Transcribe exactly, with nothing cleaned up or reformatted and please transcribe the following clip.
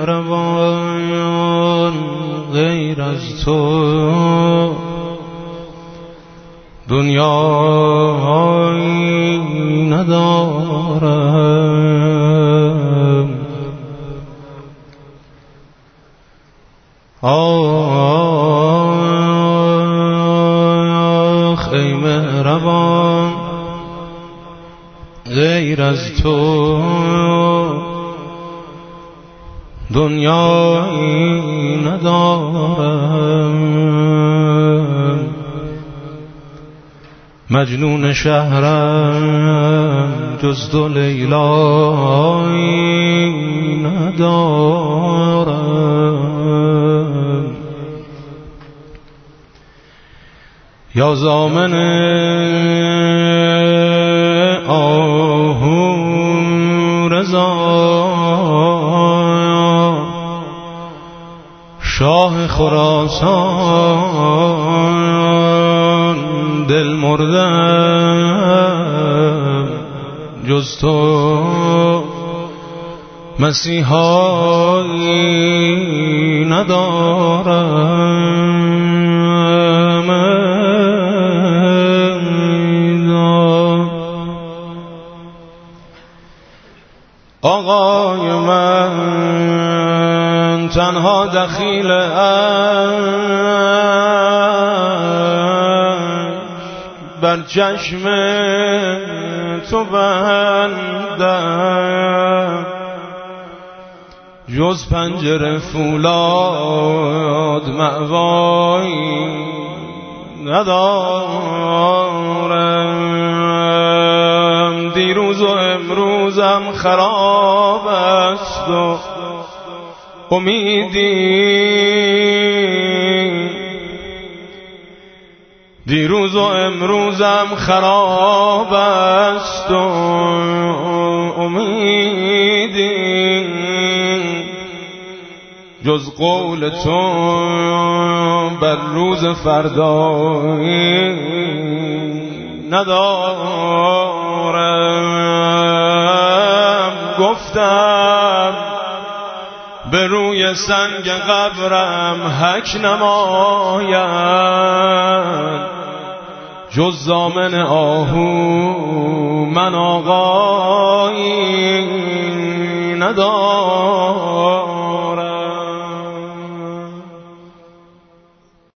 مهربان غیر از تو دنیایی ندارم. آخ ای مهربان غیر از تو دنیایی ندارم. مجنون شهرم جز دو لیلایی ندارم. یا ضامن آهو رضا شاه خراسان دل مردم جز تو مسیحایی ندارم. آقای من تنها دخیل عشق بر چشم تو بندم جز پنجره فولاد مأوایی ندارم. دیروز و امروزم خراب است و امیدی دیروز و امروزم خراب است و امیدی جز قول تو بر روز فردایی ندارم. گفتم به روی سنگ قبرم حک نماید جز ضامن آهو من آقایی ندارم.